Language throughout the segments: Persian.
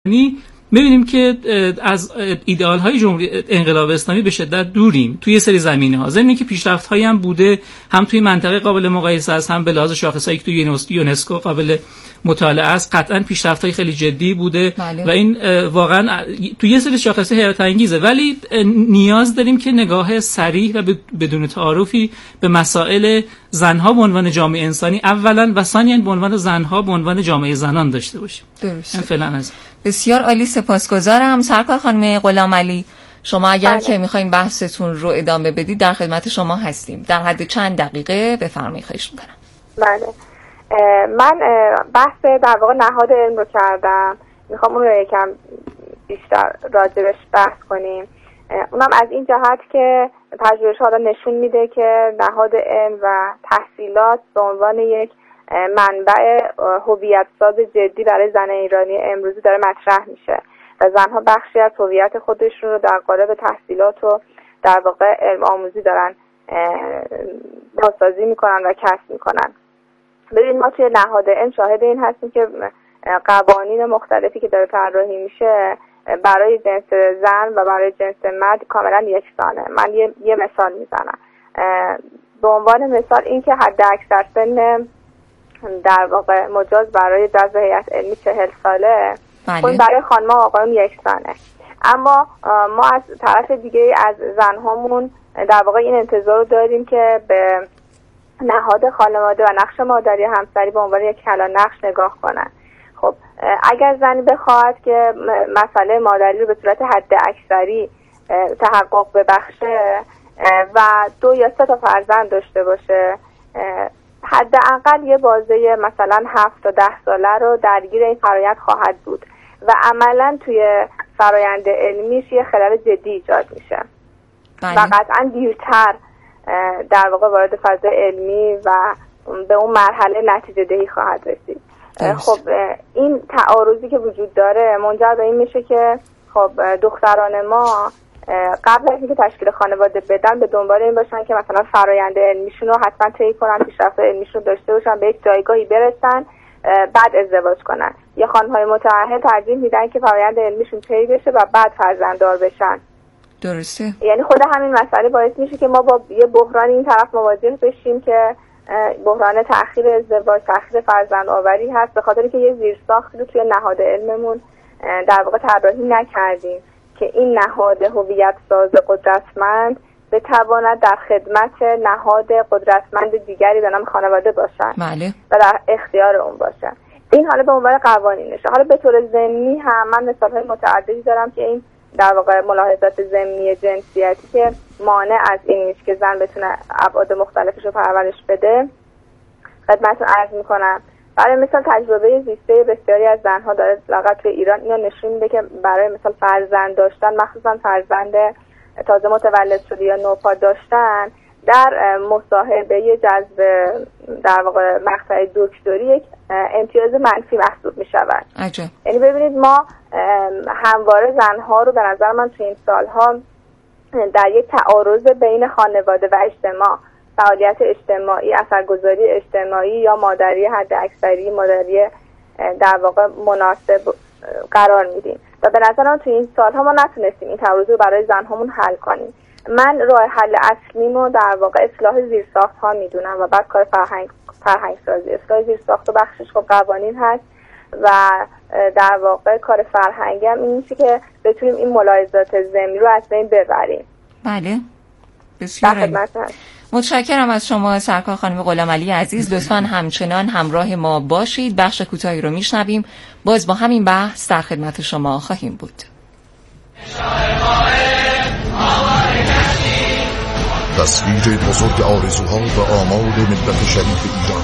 می‌بینیم که از ایدئال‌های جمهوری انقلاب اسلامی به شدت دوریم توی سری زمینه‌ها. ضمن که پیشرفت‌هایی هم بوده، هم توی منطقه قابل مقایسه است، هم به لحاظ شاخصایی که توی یونسکو قابل مطالعه است. قطعاً پیشرفت‌های خیلی جدی بوده و این واقعاً توی یه سری شاخص‌ها حیرت انگیزه، ولی نیاز داریم که نگاه صریح و بدون تعارفی به مسائل زن‌ها به عنوان جامعه انسانی اولاً و ثانیاً به عنوان زن‌ها به عنوان جامعه زنان داشته باشیم. درسته. فعلاً از بسیار عالی، سپاسگزارم. سرکار خانم غلامعلی، شما اگر که میخواین بحثتون رو ادامه بدید در خدمت شما هستیم. در حد چند دقیقه بفرمایید، خواهش میکنم. بله، من بحث در واقع نهاد علم رو کردم، میخوام اون رو یکم بیشتر راجبش بحث کنیم. اونم از این جهت که تجربه‌ها نشون میده که نهاد علم و تحصیلات به عنوان یک منبع هویت ساز جدی برای زن ایرانی امروزی داره مطرح میشه و زنها بخشی از هویت خودشون رو در قالب تحصیلات و در واقع علم آموزی دارن بازسازی میکنن و کسب میکنن. ببین، ما توی نهاد علم شاهد این هستیم که قوانین مختلفی که داره طراحی میشه برای جنس زن و برای جنس مرد کاملا یکسانه. من یه مثال میزنم. به عنوان مثال این که حد اکثر سن در واقع مجاز برای جذب هیئت علمی 40 ساله، خب برای خانم‌ها و آقایون یکسانه. اما ما از طرف دیگه از زنهامون در واقع این انتظار رو داریم که به نهاد خانواده و نقش مادری همسری به عنوان یک کلان نقش نگاه کنن. خب اگر زنی بخواهد که مسئله مادری رو به صورت حد اکثری تحقق ببخشه و 2 یا 3 تا فرزند داشته باشه، حداقل یه بازه مثلا 7 تا 10 ساله رو درگیر این فرایند خواهد بود و عملا توی فرایند علمیش یه خلل جدی ایجاد میشه و قطعا دیرتر در واقع وارد فضای علمی و به اون مرحله نتیجه دهی خواهد رسید. خب این تعارضی که وجود داره منجر به این میشه که خب دختران ما قبل از اینکه تشکیل خانواده بدن به دنبال این باشن که مثلا فرآیند علمیشون رو حتما طی کنن، پیشرفت علمیشون رو داشته باشن، به یک جایگاهی برسن، بعد ازدواج کنن. یا خانم‌های متأهل ترجیح میدن که فرآیند علمیشون طی بشه و بعد فرزنددار بشن. درسته. یعنی خود همین مسئله باعث میشه که ما با یه بحران این طرف مواجه بشیم که بحران تأخیر ازدواج، تأخیر فرزند آوری هست، به خاطری که یه زیرساختی رو توی نهاد علممون در واقع طراحی نکردیم که این نهاد هویت ساز قدرتمند بتواند در خدمت نهاد قدرتمند دیگری به نام خانواده باشن و در اختیار اون باشن. این حالا به عنوان قوانینشه. حالا به طور ضمنی هم من مثال‌های متعددی دارم که این در واقع ملاحظات ضمنی جنسیتی که مانع از این نیست که زن بتونه ابعاد مختلفش رو پرورش بده خدمتتون عرض میکنم. برای مثال تجربه زیسته بسیاری از زنها داره لااقل توی ایران اینو نشون میده که برای مثال فرزند داشتن، مخصوصا فرزند تازه متولد شده یا نوپا داشتن، در مصاحبه جذب در واقع مقطع دکتری یک امتیاز منفی محسوب می شود. یعنی ببینید ما همواره زنها رو به نظر من توی این سالها در یک تعارض بین خانواده و اجتماع، فعالیت اجتماعی، اثرگذاری اجتماعی یا مادری حد اکثری، مادری در واقع مناسب قرار میدیم و به نظر من توی این سالها ما نتونستیم این تعارض رو برای زنهامون حل کنیم. من راه حل اصلیمو در واقع اصلاح زیرساخت ها میدونم و بعد کار فرهنگ سازی. اصلاح زیرساخت و بخشش خب قوانین هست و در واقع کار فرهنگی هم این میشه که بتونیم این ملاحظات ضمنی رو از بین ببریم. بله، بسیار متشکرم از شما سرکار خانم غلامعلی عزیز. لطفاً همچنان همراه ما باشید. بخش کوتاهی رو میشنویم، باز با همین بحث در خدمت شما خواهیم بود. تصویر بزرگ آرزوها و آمال ملت شریف ایران،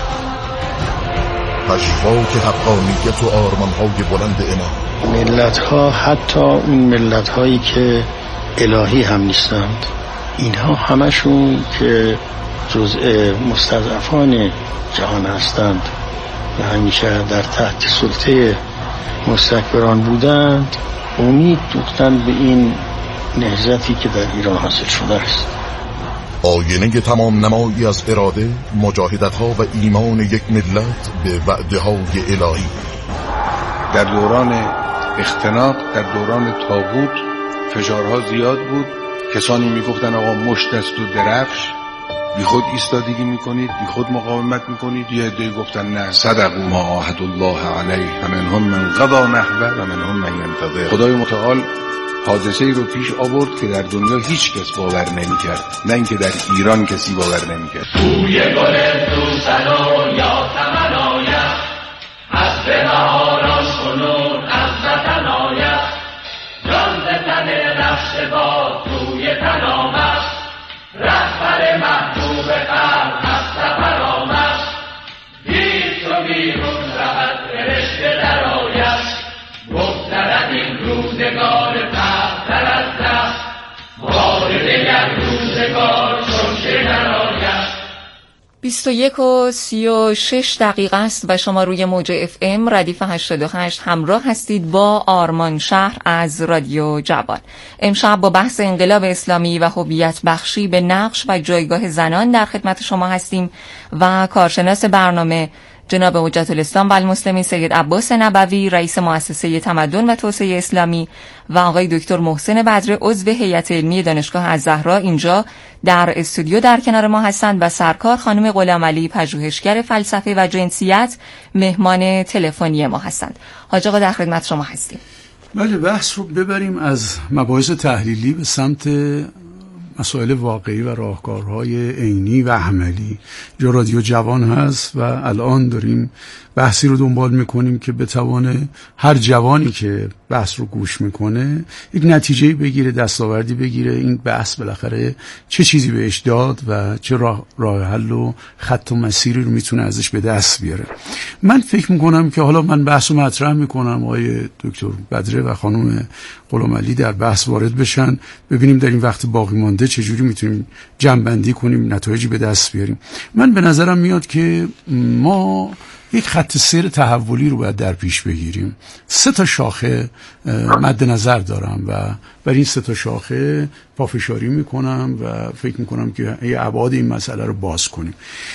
پژواک حقانیت و آرمانهای بلند امام. ملت‌ها، حتی اون ملت‌هایی که الهی هم نیستند، اینها همشون که جزء مستضعفان جهان هستند و همیشه در تحت سلطه مستکبران بودند، امید دوختند به این نهضتی که در ایران حاصل شده است. آینه تمام نمایی از اراده، مجاهدت‌ها و ایمان یک ملت به وعده‌های الهی. در دوران اختناق در دوران طاغوت فشارها زیاد بود. کسانی میگفتن آقا مشت است و درفش، بی خود ایستادگی میکنید، بی خود مقاومت میکنید. یه عده‌ای گفتن نه، صدقوا ما عاهد الله علیه و منهم من قضا نحبه و منهم من ینتظر. خدای متعال حادثه ای رو پیش آورد که در دنیا هیچ کس باور نمیکرد، نه اینکه در ایران کسی باور نمیکرد. توی گل سوسن و یا تمنایه از بهاران کنون از وطن آید، جان ز تن رفت باد توی تن آمد، رهبر محبوب قلب از سفر آمد، دید تو بیرون رود فرشته در آید، بگذرد این روزگار پهتر از دست، بار دگر روزگار چون که نراید. 21:36 است و شما روی موج FM ردیف 88 همراه هستید با آرمان شهر از رادیو جوان. امشب با بحث انقلاب اسلامی و هویت بخشی به نقش و جایگاه زنان در خدمت شما هستیم و کارشناس برنامه جناب حجت الاسلام و المسلمین سید عباس نبوی، رئیس مؤسسه تمدن و توسعه اسلامی، و آقای دکتر محسن بدر، عضو هیئت علمی دانشگاه الزهرا اینجا در استودیو در کنار ما هستند و سرکار خانم غلامعلی، پژوهشگر فلسفه و جنسیت، مهمان تلفنی ما هستند. حاج آقا در خدمت شما هستیم. بله، بحث رو ببریم از مباحث تحلیلی به سمت مسائل واقعی و راهکارهای عینی و عملی. جو رادیو جوان هست و الان داریم بحثی رو دنبال میکنیم که بتوانه هر جوانی که بحث رو گوش میکنه یک نتیجه‌ای بگیره، دستاوردی بگیره. این بحث بالاخره چه چیزی بهش داد و چه راه حل و خط و مسیری رو میتونه ازش به دست بیاره. من فکر میکنم که حالا من بحث رو مطرح میکنم، آقای دکتر بدره و خانم غلامعلی در بحث وارد بشن، ببینیم در این وقت باقی مانده چجوری میتونیم جمع‌بندی کنیم، نتایجی به دست بیاریم. من به نظرم میاد که ما یک خط سیر تحولی رو باید در پیش بگیریم. 3 شاخه مد نظر دارم و بر این 3 شاخه پافشاری میکنم و فکر میکنم که ابعاد این مسئله رو باز کنیم.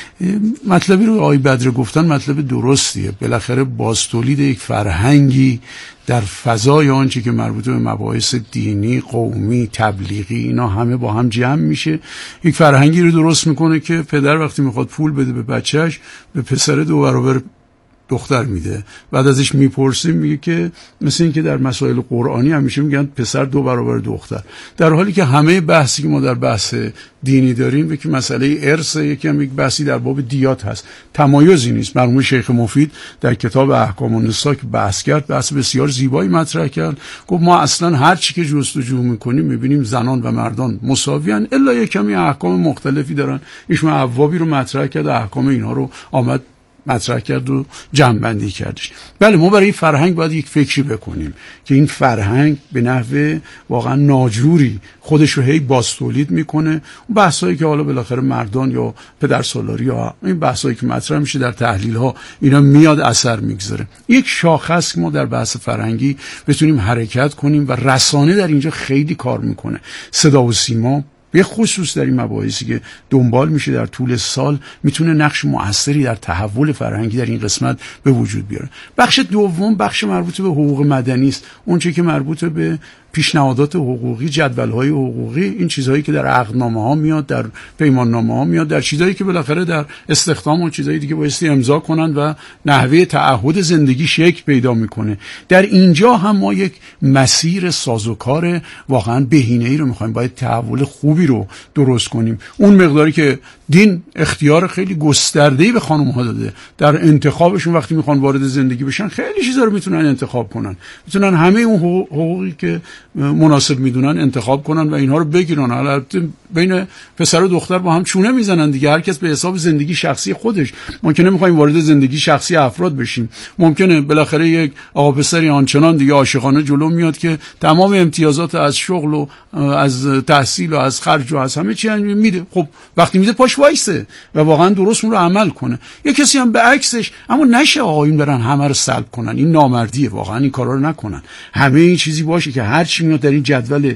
مطلبی رو آقای بدر گفتن مطلب درستیه. بالاخره بازتولید یک فرهنگی در فضای آنچه که مربوط به مباحث دینی، قومی، تبلیغی، اینا همه با هم جمع میشه، یک فرهنگی رو درست میکنه که پدر وقتی میخواد پول بده به بچهش، به پسر 2 برابر دختر میده. بعد ازش میپرسیم میگه که مثل این که در مسائل قرآنی همیشه میگن پسر 2 برابر دختر، در حالی که همه بحثی که ما در بحث دینی داریم یکی مسئله ارث، یکی هم یک بحثی در باب دیات هست. تمایزی نیست. مرحوم شیخ مفید در کتاب احکام النساء که بحث کرد، بحث بسیار زیبایی مطرح کرد، گفت ما اصلا هر چی که جستجو میکنیم میبینیم زنان و مردان مساویان، الا یک کمی احکام مختلفی دارن. ایشون عوابی رو مطرح کرد، احکام اینها رو آمد مطرح کرد و جمع‌بندی کردش. بله، ما برای این فرهنگ باید یک فکری بکنیم که این فرهنگ به نحو واقعا ناجوری خودش رو هی بازتولید میکنه. اون بحثایی که حالا بالاخره مردان یا پدرسالاری یا این بحثایی که مطرح میشه در تحلیل ها، اینا میاد اثر میگذاره. یک شاخص که ما در بحث فرهنگی بتونیم حرکت کنیم و رسانه در اینجا خیلی کار میکنه. صدا و سیما به خصوص در این مباحثی که دنبال میشه در طول سال میتونه نقش مؤثری در تحول فرهنگی در این قسمت به وجود بیاره. بخش دوم بخش مربوط به حقوق مدنی است. اون چیزی که مربوط به پیشنهادات حقوقی، جدول‌های حقوقی، این چیزهایی که در عقدنامه‌ها میاد، در پیماننامه‌ها میاد، در چیزایی که بالاخره در استخدام و چیزایی دیگه بایستی امضا کنند و نحوه تعهد زندگی شکل پیدا میکنه. در اینجا هم ما یک مسیر سازوکار واقعا بهینه‌ای رو می‌خوایم، باید تحول خوبی رو درست کنیم. اون مقداری که دین اختیار خیلی گسترده‌ای به خانم‌ها داده در انتخابشون، وقتی میخوان وارد زندگی بشن خیلی چیزا رو میتونن انتخاب کنن، میتونن همه اون حقوقی که مناسب میدونن انتخاب کنن و اینها رو بگیرن. البته بین پسر و دختر با هم چونه میزنن دیگه، هر کس به حساب زندگی شخصی خودش. ما که نمیخوایم وارد زندگی شخصی افراد بشیم. ممکنه بالاخره یک آقا پسری آنچنان دیگه عاشقانه جلو میاد که تمام امتیازات از شغل و از تحصیل و از خرج و از همه چی میده. خب وقتی میده پاش وایسه و واقعا درست اون رو عمل کنه. یک کسی هم به عکسش، اما نشه آقایون برن همه رو سلب کنن، این نامردیه، واقعا این کارا رو نکنن. همه این چیزی باشه که هر چی میاد در این جدول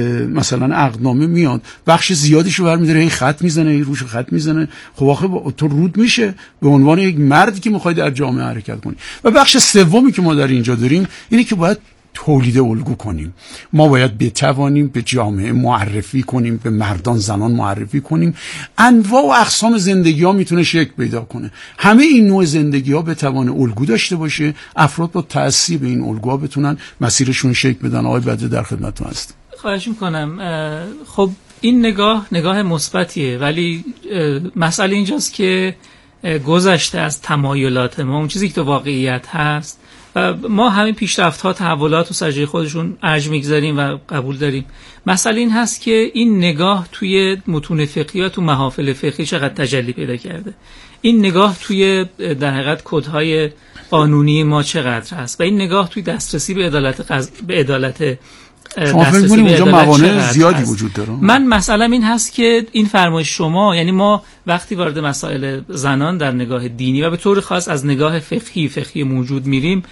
مثلا عقدنامه میاد، بخش زیادیش رو برمی‌داره هی خط میزنه، هی روش خط میزنه. خب آخه تو رود میشه به عنوان یک مردی که میخوای در جامعه حرکت کنی. و بخش سومی که ما در اینجا داریم اینه که باید تولید الگو کنیم. ما باید بتوانیم به جامعه معرفی کنیم، به مردان زنان معرفی کنیم. انواع و اقسام زندگی ها میتونه شکل پیدا کنه. همه این نوع زندگی ها بتوانه الگو داشته باشه، افراد با تأثیر به این الگوها بتونن مسیرشون شکل بدن. آقای بدر در خدمتتون هستم. خواهش میکنم. خب این نگاه مثبتیه، ولی مسئله اینجاست که گذشته از تمایلات ما، اون چیزی که تو واقعیت هست، و ما همین پیشرفت‌ها، تحولات و سجای خودشون ارج میگذاریم و قبول داریم. مسئله این هست که این نگاه توی متون فقهی یا تو محافل فقهی چقدر تجلی پیدا کرده، این نگاه توی در حقیقت کدهای قانونی ما چقدر هست، و این نگاه توی دسترسی به عدالت شما فکر کنید اونجا موانع زیادی وجود داره؟ من مسئله‌م این هست که این فرمایش شما، یعنی ما وقتی وارد مسائل زنان در نگاه دینی و به طور خاص از نگاه فقهی موجود میریم،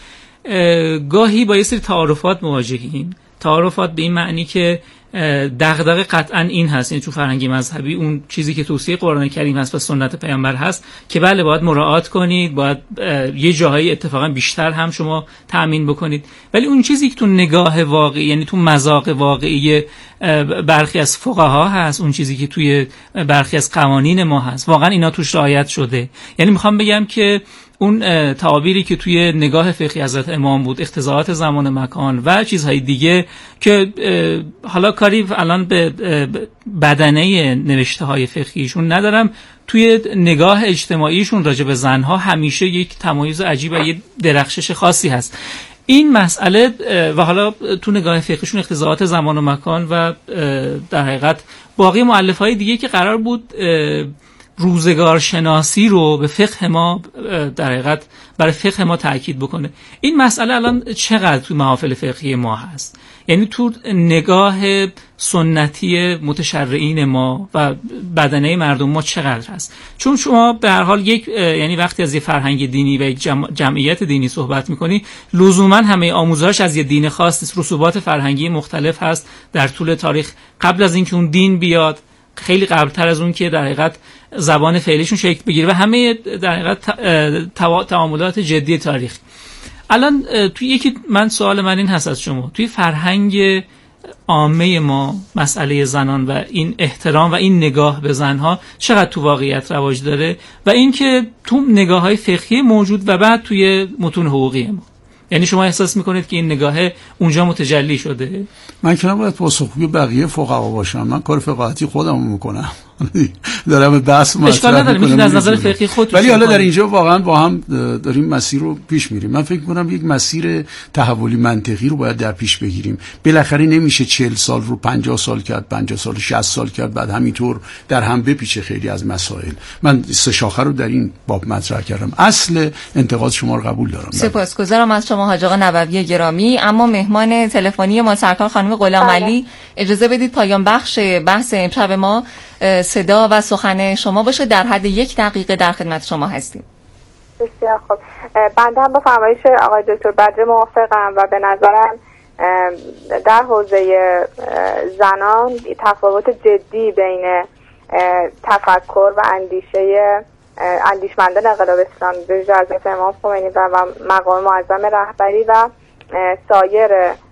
گاهی با یه سری تعارفات مواجهیم. تعارفات به این معنی که دغدغه قطعا این هست، یعنی تو فرهنگ مذهبی اون چیزی که توصیه قرآن کریم هست و سنت پیامبر هست که بله باید مراعات کنید، باید یه جاهایی اتفاقا بیشتر هم شما تأمین بکنید، ولی اون چیزی که تو نگاه واقعی، یعنی تو مذاق واقعی برخی از فقها هست، اون چیزی که توی برخی از قوانین ما هست، واقعا اینا توش رعایت شده. یعنی میخوام بگم که اون تعابیری که توی نگاه فقهی حضرت امام بود، اختزاعات زمان و مکان و چیزهای دیگه که حالا کاری الان به بدنه نوشته های فقهیشون ندارم، توی نگاه اجتماعیشون راجع به زنها همیشه یک تمایز عجیب و یک درخشش خاصی هست. این مسئله و حالا تو نگاه فقهیشون اختزاعات زمان و مکان و در حقیقت باقی مؤلفه‌های دیگه که قرار بود روزگار شناسی رو به فقه ما در حقیقت برای فقه ما تأکید بکنه. این مسئله الان چقدر تو محافل فقهی ما هست؟ یعنی تو نگاه سنتی متشرعین ما و بدنه مردم ما چقدر هست؟ چون شما به هر حال یعنی وقتی از یه فرهنگ دینی و یک جمعیت دینی صحبت میکنی، لزوما همه آموزش از یه دین خاص نیست. رسوبات فرهنگی مختلف هست در طول تاریخ، قبل از اینکه اون دین بیاد، خیلی قبلتر از اون که در حقیقت زبان فعلیشون شکل بگیره و همه در حقیقت تعاملات جدی تاریخ. الان من سوال من این هست از شما، توی فرهنگ عامه ما مسئله زنان و این احترام و این نگاه به زنها چقدر تو واقعیت رواج داره و اینکه تو نگاه‌های فقهی موجود و بعد توی متون حقوقی ما، یعنی شما احساس میکنید که این نگاه اونجا متجلی شده؟ من که نباید پاسخگوی بقیه فقها باشم، من کار فقاهتی خودم میکنم، دارم بحث مطرح میکنم از نظر فقهی خودت، ولی حالا در اینجا واقعا با هم داریم مسیر رو پیش میریم. من فکر میکنم یک مسیر تحولی منطقی رو باید در پیش بگیریم. بالاخره نمیشه 40 سال رو 50 سال کرد، 50 سال 60 سال کرد، بعد همینطور در هم بپیچه خیلی از مسائل. من سه شاخه رو در این باب مطرح کردم. اصل انتقاد شما رو قبول دارم. سپاسگزارم از شما حاج آقا نووی گرامی. اما مهمان تلفنی ما سرکار خانم غلامعلی، اجازه بدید پایان بخش بحث امشب ما صدا و سخن شما باشه. در حد 1 دقیقه در خدمت شما هستیم. بسیار خوب. بنده هم با فرمایش آقای دکتر بدر موافقم و به نظرم در حوزه زنان تفاوت جدی بین تفکر و اندیشمندان انقلاب اسلامی به ویژه حضرت امام خمینی و مقام معظم رهبری و سایر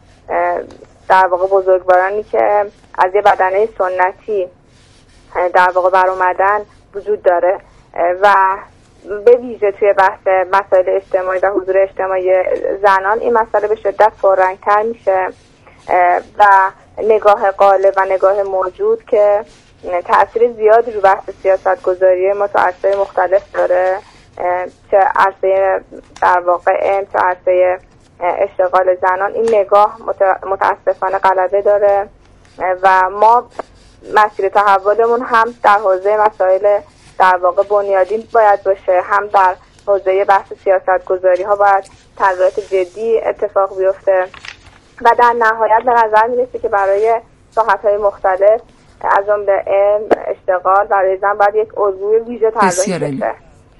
در واقع بزرگوارانی که از یه بدنه سنتی در واقع بر اومدن وجود داره و به ویژه توی بحث مسائل اجتماعی و حضور اجتماعی زنان این مسئله به شدت پررنگ‌تر میشه و نگاه غالب و نگاه موجود که تأثیر زیادی رو بحث سیاست‌گذاری ما تو عرصه‌های مختلف داره، چه عرصه در واقع علم، چه عرصه اشتغال زنان، این نگاه متاسفانه غلبه داره و ما مسیر تحولمون هم در حوزه مسائل در واقع بنیادین باید باشه، هم در حوزه بحث سیاست‌گذاری ها باید تغییرات جدی اتفاق بیفته و در نهایت به نظر میرسه که برای ساحت‌های مختلف از جمله علم، اشتغال برای زن باید یک الگوی ویژه طراحی بشه.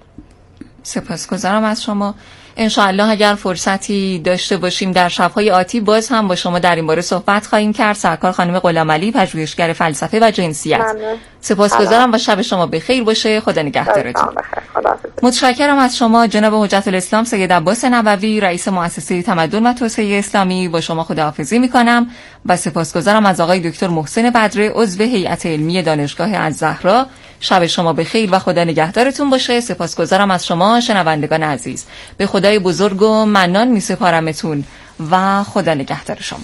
سپاسگزارم از شما. انشاءالله اگر فرصتی داشته باشیم در شب‌های آتی باز هم با شما در این باره صحبت خواهیم کرد. سرکار خانم غلامعلی، پژوهشگر فلسفه و جنسیت. سپاسگزارم و شب شما بخیر باشه. خدا نگهدارتون. متشکرم از شما جناب حجت الاسلام سید عباس نبوی، رئیس مؤسسه تمدن و توسعه اسلامی. با شما خداحافظی میکنم و سپاسگزارم از آقای دکتر محسن بدره، عضو هیئت علمی دانشگاه الزهرا. شب شما بخیر و خدا نگهدارتون باشه. سپاسگزارم از شما شنوندگان عزیز. به خدای بزرگ و منان میسپارمتون و خدا نگهدار شما.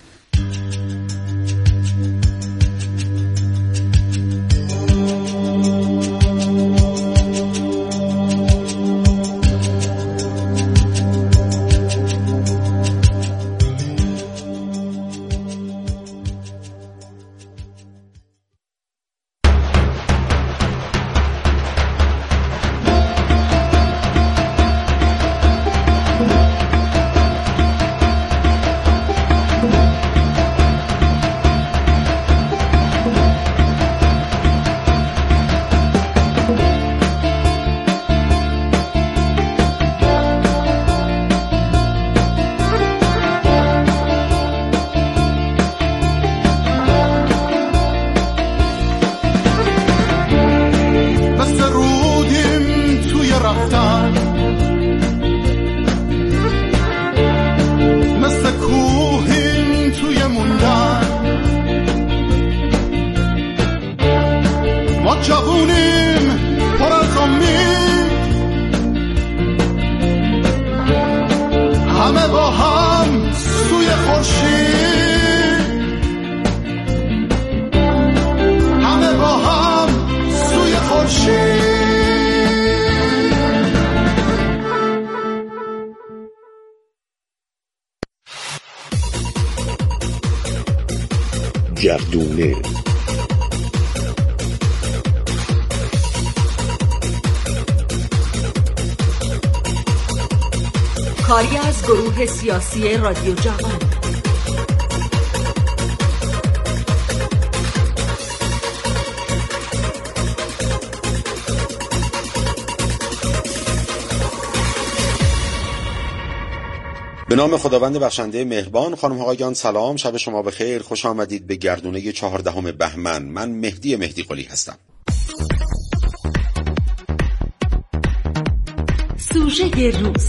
گردونه کاری از گروه سیاسی رادیو جوان. به نام خداوند بخشنده مهربان. خانم ها آقایان سلام، شب شما بخیر، خوش آمدید به گردونه 14 بهمن. من مهدی قلی هستم. سوژه روز: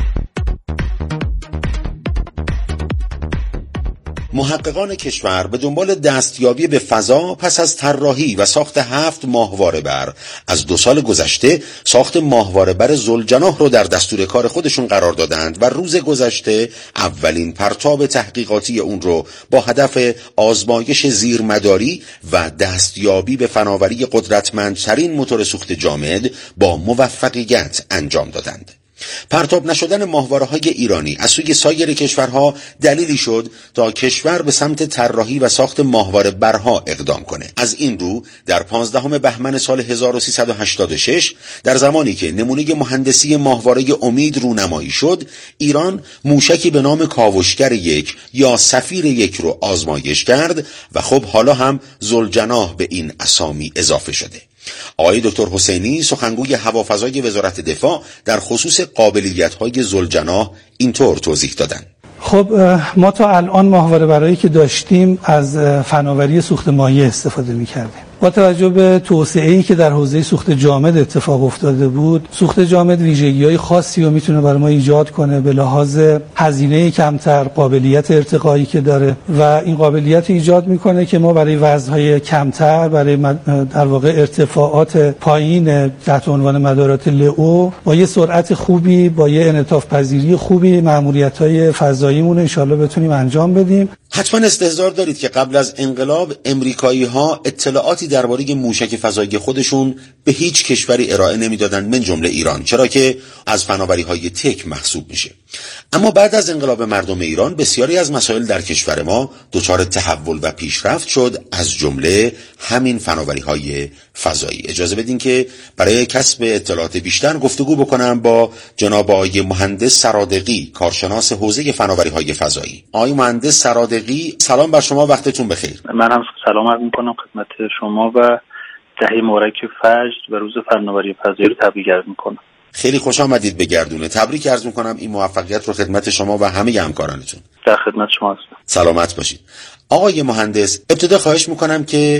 محققان کشور به دنبال دستیابی به فضا پس از طراحی و ساخت 7 ماهواره بر از 2 سال گذشته ساخت ماهواره بر ذوالجناح رو در دستور کار خودشون قرار دادند و روز گذشته اولین پرتاب تحقیقاتی اون رو با هدف آزمایش زیرمداری و دستیابی به فناوری قدرتمندترین موتور سوخت جامد با موفقیت انجام دادند. پرتاب نشدن ماهواره‌های ایرانی از سوی سایر کشورها دلیلی شد تا کشور به سمت طراحی و ساخت ماهواره برها اقدام کنه. از این رو در 15 بهمن سال 1386 در زمانی که نمونه مهندسی ماهواره امید رونمایی شد، ایران موشکی به نام کاوشگر 1 یا سفیر 1 رو آزمایش کرد و خب حالا هم ذوالجناح به این اسامی اضافه شده. آقای دکتر حسینی سخنگوی هوافضای وزارت دفاع در خصوص قابلیت‌های ذوالجناح اینطور توضیح دادند. خب ما تا الان ماهواره برایی که داشتیم از فناوری سوخت مایع استفاده می‌کردیم. با توجه به توسعه‌ای که در حوزه سوخت جامد اتفاق افتاده بود، سوخت جامد ویژگی‌های خاصی رو میتونه برای ما ایجاد کنه به لحاظ هزینه کمتر، قابلیت ارتقایی که داره و این قابلیت ایجاد میکنه که ما برای وزن‌های کمتر، برای در واقع ارتفاعات پایین تحت عنوان مدارات لئو با یه سرعت خوبی، با یه انعطاف پذیری خوبی مأموریت‌های فضاییمون ان شاءالله بتونیم انجام بدیم. حتما استحضار دارید که قبل از انقلاب امریکایی‌ها اطلاعاتی درباره موشک فضایی خودشون به هیچ کشوری ارائه نمیدادند من جمله ایران، چرا که از فناوری‌های تک محسوب میشه. اما بعد از انقلاب مردم ایران بسیاری از مسائل در کشور ما دچار تحول و پیشرفت شد، از جمله همین فناوری‌های فضایی. اجازه بدین که برای کسب اطلاعات بیشتر گفتگو بکنم با جناب آقای مهندس سرادقی، کارشناس حوزه فناوری‌های فضایی. آقای مهندس سرادقی، سلام بر شما، وقتتون بخیر. من هم سلام عرض می‌کنم خدمت شما و دهه مبارک فجر و روز فناوری فضایی رو تبریک عرض می‌کنم. خیلی خوش آمدید به گردونه. تبریک عرض می‌کنم این موفقیت رو خدمت شما و همه همکارانتون. در خدمت شما هستم. سلامت باشید. آقای مهندس، ابتدا خواهش می‌کنم که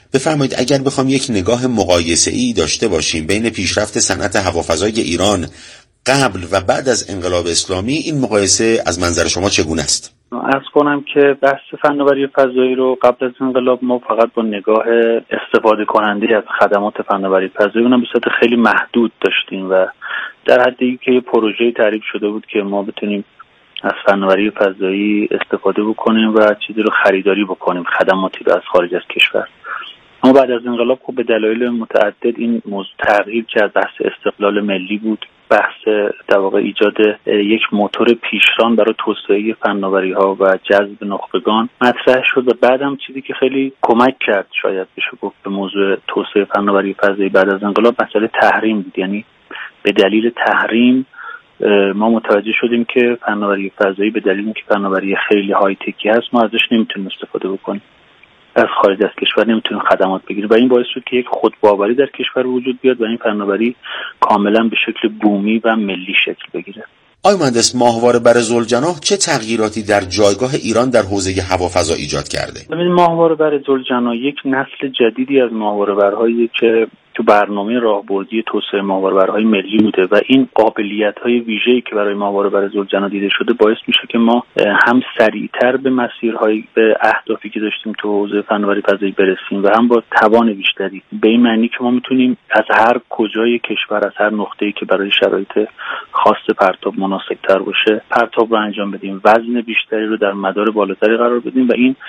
بفرمایید اگر بخوام یک نگاه مقایسه‌ای داشته باشیم بین پیشرفت صنعت هوافضای ایران قبل و بعد از انقلاب اسلامی، این مقایسه از منظر شما چگونه است؟ عرض کنم که بحث فناوری فضایی رو قبل از انقلاب ما فقط با نگاه استفاده کننده از خدمات فناوری فضایی اونم به صورت خیلی محدود داشتیم و در حدی که یه پروژه تعریف شده بود که ما بتونیم از فناوری فضایی استفاده بکنیم و چیزی رو خریداری بکنیم، خدماتی رو از خارج از کشور. اما بعد از انقلاب خب به دلایل متعدد این موضوع تغییر کرد. بحث استقلال ملی بود، بحث در واقع ایجاد یک موتور پیشران برای توسعه فناوری‌ها و جذب نخبگان مطرح شد و بعدم چیزی که خیلی کمک کرد شاید بشه گفت به موضوع توسعه فناوری فضایی بعد از انقلاب مسئله تحریم بود. یعنی به دلیل تحریم ما متوجه شدیم که فناوری فضایی به دلیل اینکه فناوری خیلی های تکی هست ما ازش نمیتونیم استفاده بکنیم، از خارج از کشور نمیتونیم خدمات بگیریم و این باعث شد که یک خودباوری در کشور وجود بیاد و این فناوری کاملا به شکل بومی و ملی شکل بگیره. آقای مهندس، ماهواره بر ذوالجناح چه تغییراتی در جایگاه ایران در حوزه هوافضا ایجاد کرده؟ ببینید ماهواره بر ذوالجناح یک نسل جدیدی از ماهواره‌برهایی که تو برنامه راهبردی توسعه ماهواره‌برهای ملی بوده و این قابلیت‌های ویژه‌ای که برای ماهواره بر ذوالجناح دیده شده باعث میشه که ما هم سریعتر به مسیرهای به اهدافی که داشتیم تو حوزه فناوری فضایی برسیم و هم با توان بیشتری، به این معنی که ما میتونیم از هر کجای کشور، از هر نقطه‌ای که برای شرایط خاص پرتاب مناسب‌تر باشه پرتاب رو انجام بدیم، وزن بیشتری رو در مدار بالاتری قرار بدیم و این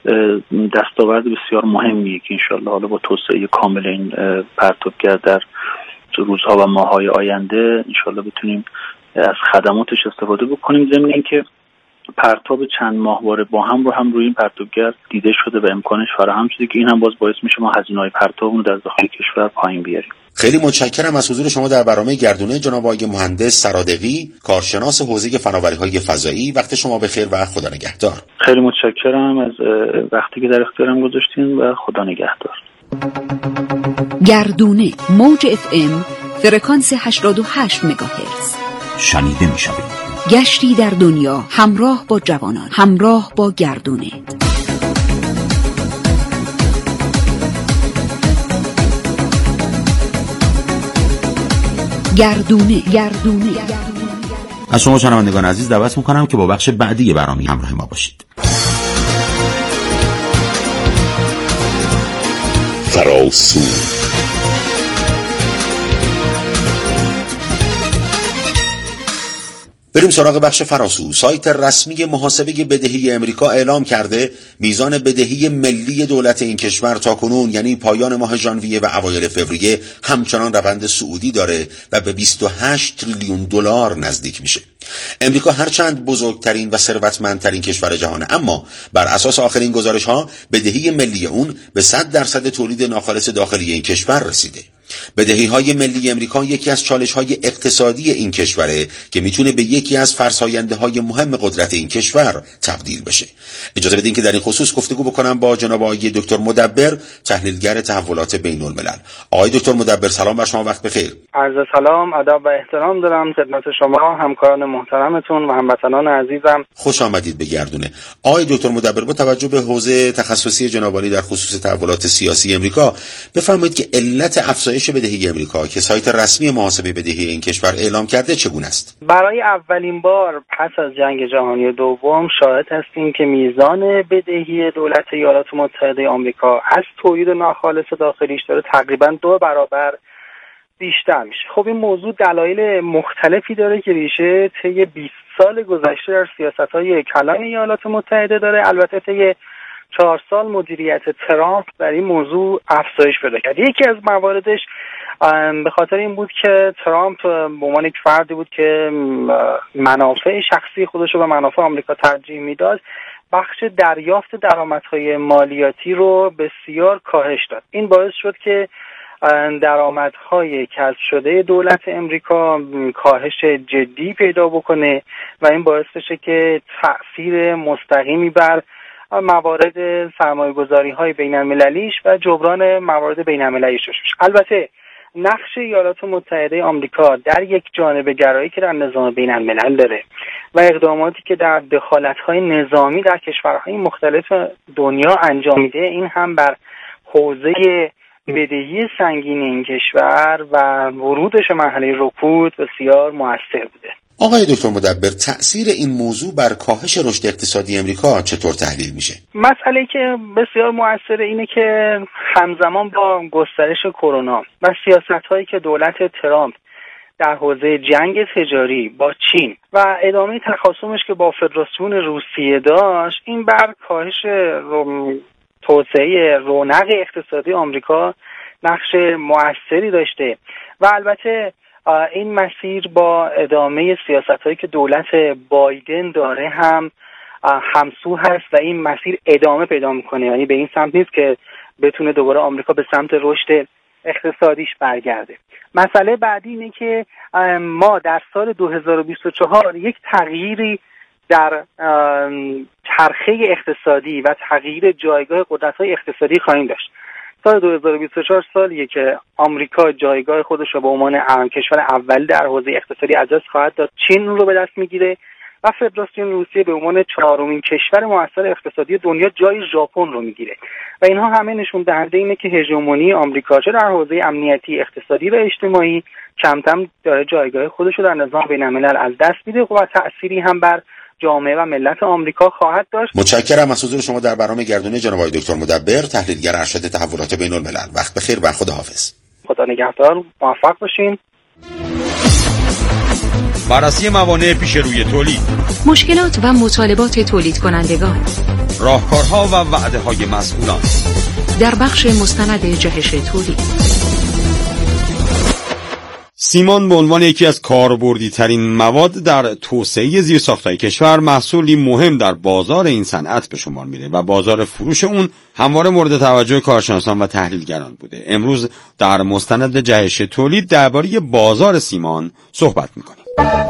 دستاورد بسیار مهمیه که انشالله حالا با توسعه کامل این پرتابگر در روزها و ماه‌های آینده انشالله بتونیم از خدماتش استفاده بکنیم، ضمن اینکه پرتاب چند ماهواره با هم رو هم روی این پرتابگر دیده شده و امکانش فراهم شده که این هم باز باعث میشه ما هزینه‌های پرتاب رو در داخل کشور پایین بیاریم. خیلی متشکرم از حضور شما در برنامه گردونه جناب آقای مهندس سرادقی، کارشناس حوزه فناوری‌های فضایی. وقت شما بخیر و خدا نگهدار. خیلی متشکرم از وقتی که در اختیارم گذاشتین و خدا نگهدار. گردونه موج FM فرکانس 88 مگاهرتز شنیده می‌شوید. گشتی در دنیا همراه با جوانان، همراه با گردونه. گردونه. از شما شنوندگان عزیز دعوت میکنم که با بخش بعدی برنامه همراه ما باشید. فراسو بریم سراغ بخش فراسو. سایت رسمی محاسبه بدهی امریکا اعلام کرده میزان بدهی ملی دولت این کشور تاکنون یعنی پایان ماه ژانویه و اوایل فوریه همچنان روند صعودی داره و به 28 تریلیون دلار نزدیک میشه. امریکا هرچند بزرگترین و ثروتمندترین کشور جهانه، اما بر اساس آخرین گزارش ها بدهی ملی اون به 100% تولید ناخالص داخلی این کشور رسیده. بدهی های ملی امریکا یکی از چالش های اقتصادی این کشوره که میتونه به یکی از فرساینده های مهم قدرت این کشور تبدیل بشه. اجازه بدین که در این خصوص گفتگو بکنم با جناب آقای دکتر مدبر، تحلیلگر تحولات بین الملل. آقای دکتر مدبر سلام بر شما، وقت بخیر. عرض سلام، ادب و احترام دارم خدمت شما، همکاران محترمتون و هموطنان عزیزم. خوش آمدید به گردونه. آقای دکتر مدبر، با توجه به حوزه تخصصی جناب عالی در خصوص تحولات سیاسی امریکا، بفرمایید که علت افزایش بدهی امریکا که سایت رسمی محاسبه بدهی این کشور اعلام کرده چگونه است؟ برای اولین بار پس از جنگ جهانی دوم شاهد هستیم که میزان بدهی دولت ایالات متحده آمریکا از تولید ناخالص داخلیش داره تقریبا 2 برابر بیشتر میشه. خب این موضوع دلایل مختلفی داره که ریشه طی 20 سال گذشته در سیاست‌های کلان ایالات متحده داره. البته طی 4 سال مدیریت ترامپ در این موضوع افزایش پیدا کرد. یکی از مواردش به خاطر این بود که ترامپ به عنوان یک فردی بود که منافع شخصی خودش رو به منافع آمریکا ترجیح میداد، بخش دریافت درآمدهای مالیاتی رو بسیار کاهش داد. این باعث شد که درآمدهای کسب شده دولت امریکا کاهش جدی پیدا بکنه و این باعث بشه که تأثیر مستقیمی بر موارد سرمایه‌گذاری‌های بین‌المللیش و جبران موارد بین‌المللیش بشه. البته نقش ایالات متحده آمریکا در یک جانبه گرایی که در نظام بین‌الملل داره و اقداماتی که در دخالت‌های نظامی در کشورهای مختلف دنیا انجام میده، این هم بر حوزه بدهی سنگین این کشور و ورودش مرحله رکود بسیار مؤثر بوده. آقای دکتر مدبر، تأثیر این موضوع بر کاهش رشد اقتصادی امریکا چطور تحلیل میشه؟ مسئله که بسیار مؤثره اینه که همزمان با گسترش کرونا و سیاست‌هایی که دولت ترامپ در حوزه جنگ تجاری با چین و ادامه تخاصمش که با فدراسیون روسیه داشت، این بر کاهش توسعه رونق اقتصادی آمریکا نقش مؤثری داشته و البته این مسیر با ادامه سیاست‌هایی که دولت بایدن داره هم همسو هست و این مسیر ادامه پیدا میکنه. یعنی به این سمت نیست که بتونه دوباره آمریکا به سمت رشد اقتصادیش برگرده. مسئله بعدی اینه که ما در سال 2024 یک تغییری در چرخه اقتصادی و تغییر جایگاه قدرت‌های اقتصادی خواهیم داشت. سال 2024 سالیه که آمریکا جایگاه خودش رو به عنوان کشور اولی در حوزه اقتصادی از دست خواهد داد، چین رو به دست میگیره و فدراسیون روسیه به عنوان چهارمین کشور مؤثر اقتصادی دنیا جای ژاپن رو میگیره و اینها همه نشون دهنده اینه که هژمونی آمریکا چه در حوزه امنیتی، اقتصادی و اجتماعی کم کم داره جایگاه خودش رو در نظام بین‌الملل از دست میده و تأثیری هم بر جامعه و ملت آمریکا خواهد داشت. متشکرم از حضور شما در برنامه گردونه جناب آقای دکتر مدبر، تحلیلگر ارشد تحولات بین‌الملل. وقت بخیر و خداحافظ. خدا نگهدار، موفق باشین. بررسی موانع پیش روی تولید، مشکلات و مطالبات تولید کنندگان، راهکارها و وعده‌های مسئولان در بخش مستند جهش تولید. سیمان به عنوان یکی از کاربردی ترین مواد در توسعه زیرساخت‌های کشور محصولی مهم در بازار این صنعت به شمار میره و بازار فروش اون همواره مورد توجه کارشناسان و تحلیلگران بوده. امروز در مستند جهش تولید درباره بازار سیمان صحبت می‌کنیم.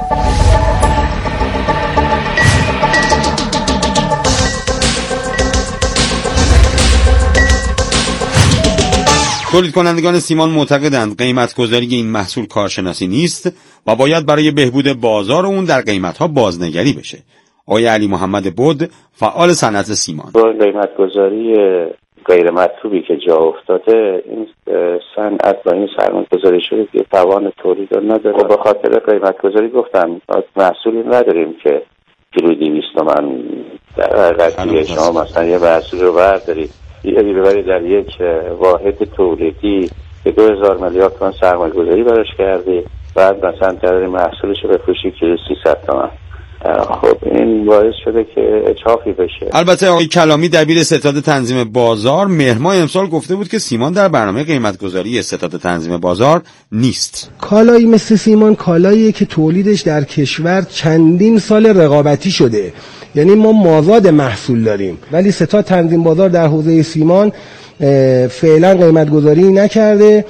تولید کنندگان سیمان معتقدند قیمت‌گذاری این محصول کارشناسی نیست و باید برای بهبود بازار اون در قیمت‌ها بازنگری بشه. آقای علی محمد بود، فعال صنعت سیمان: قیمت‌گذاری غیر مطلوبی که جا افتاده، این صنعت با این سرمایه‌گذاری شده که توان تولید رو نداره. به خاطر قیمت‌گذاری گفتم محصولی نداریم که کیلو 200 تومان در شما مثلا یه محصول رو بردارید یعنی ببرید در یک واحد تولیدی که 2000 میلیارد تومان سرمایه گذاری براش کردی، بعد مثلا تداری محصولش رو بفروشی کیلو 300 تومان. خب این باعث شده که اچافی بشه. البته آقای کلامی دبیر ستاد تنظیم بازار مهر ماه امسال گفته بود که سیمان در برنامه قیمت‌گذاری ستاد تنظیم بازار نیست. کالایی مثل سیمان کالاییه که تولیدش در کشور چندین سال رقابتی شده، یعنی ما مازاد محصول داریم، ولی ستاد تنظیم بازار در حوزه سیمان فعلا قیمت‌گذاری نکرده.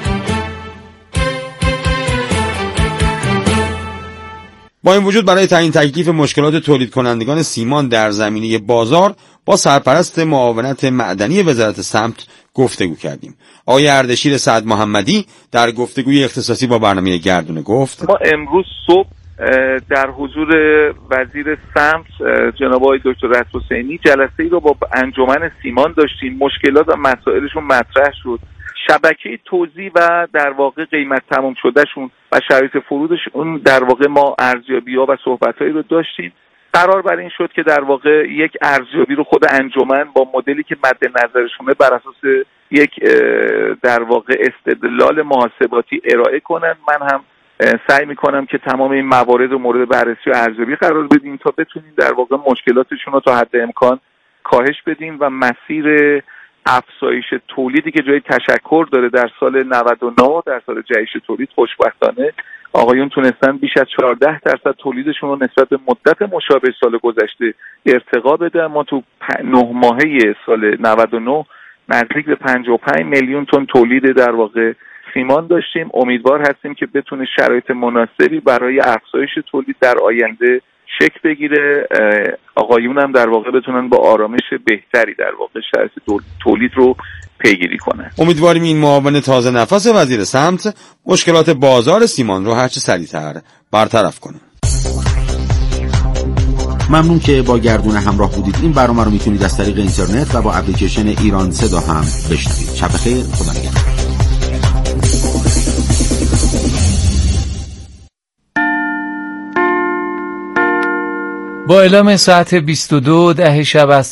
با این وجود برای تعیین تکلیف مشکلات تولید کنندگان سیمان در زمینه بازار با سرپرست معاونت معدنی وزارت سمت گفتگو کردیم. آقای اردشیر سعد محمدی در گفتگوی اختصاصی با برنامه گردونه گفت: ما امروز صبح در حضور وزیر سمت جناب آقای دکتر رد حسینی جلسه‌ای رو با انجمن سیمان داشتیم. مشکلات و مسائلشون مطرح شد. شبکه توزیع و در واقع قیمت تمام شدهشون و شرایط فرودش اون در واقع ما ارزیابی‌ها و صحبت‌هایی رو داشتیم. قرار بر این شد که در واقع یک ارزیابی رو خود انجمن با مدلی که مد نظرشونه بر اساس یک در واقع استدلال محاسباتی ارائه کنن. من هم سعی میکنم که تمام این موارد رو مورد بررسی و ارزیابی قرار بدیم تا بتونیم در واقع مشکلاتشون رو تا حد امکان کاهش بدیم و مسیر افزایش تولیدی که جای تشکر داره در سال 99 در سال جهش تولید خوشبختانه آقایون تونستن بیش از 14% تولیدشون رو نسبت به مدت مشابه سال گذشته ارتقا بدن. ما تو 9 ماهه سال 99 نزدیک به 55 میلیون تن تولید در واقع سیمان داشتیم. امیدوار هستیم که بتونه شرایط مناسبی برای افزایش تولید در آینده شکل بگیره. آقایون هم در واقع بتونن با آرامش بهتری در واقع شرایط تولید رو پیگیری کنن. امیدواریم این معاون تازه نفس وزیر سمت مشکلات بازار سیمان رو هرچه سریعتر برطرف کنه. ممنون که با گردونه همراه بودید. این برنامه رو میتونید از طریق اینترنت و با اپلیکیشن ایران صدا هم بشنوید. شب بخیر، خدا نگهدار. با اعلام ساعت 22 شب